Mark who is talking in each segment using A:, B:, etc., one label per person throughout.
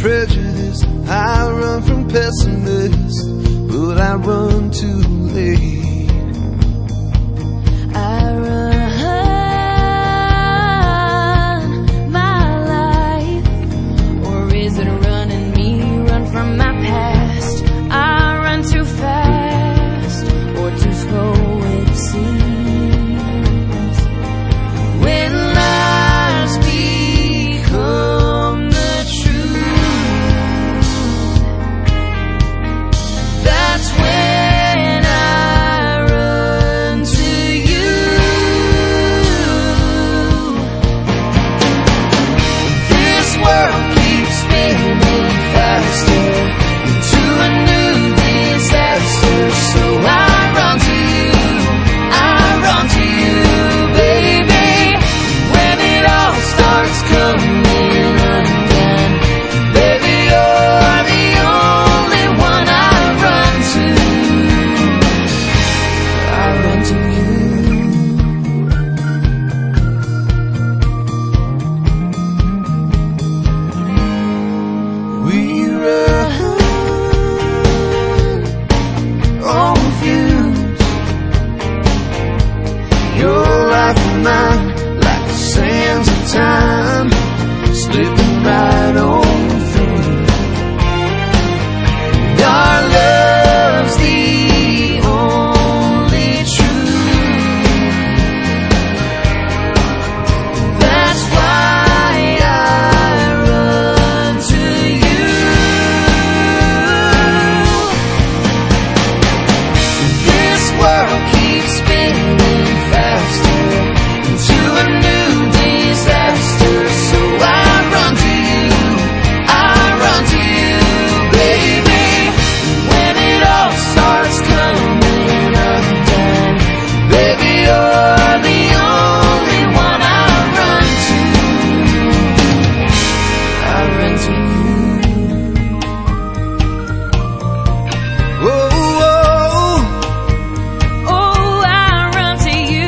A: prejudice, I run from pessimists, but I run too late.
B: I run my life, or is it running me? Run from my past. I run too fast, or too slow it seems. When lies become the truth, that's when I run to you. This world keeps spinning faster into a new disaster, so I run to you, I run to you, baby. When it all starts coming undone, baby, you're the only one I run to. I run to you.
A: We run on fuse, your life and mine, like the sands of time, slipping right on through. And our love's the only truth. That's why I run to you. This world keeps spinning faster into a new disaster, so I run to you, I run to you, baby. When it all starts coming undone, baby, you're the only one I run to. I run to you. Oh,
B: Oh, I run to you.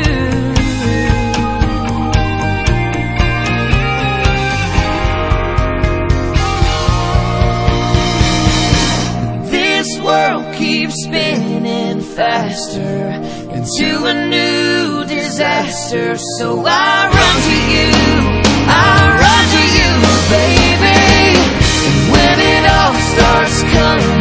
A: this world keeps spinning faster into a new disaster, so I run to you, I run to you, baby. And when it all starts coming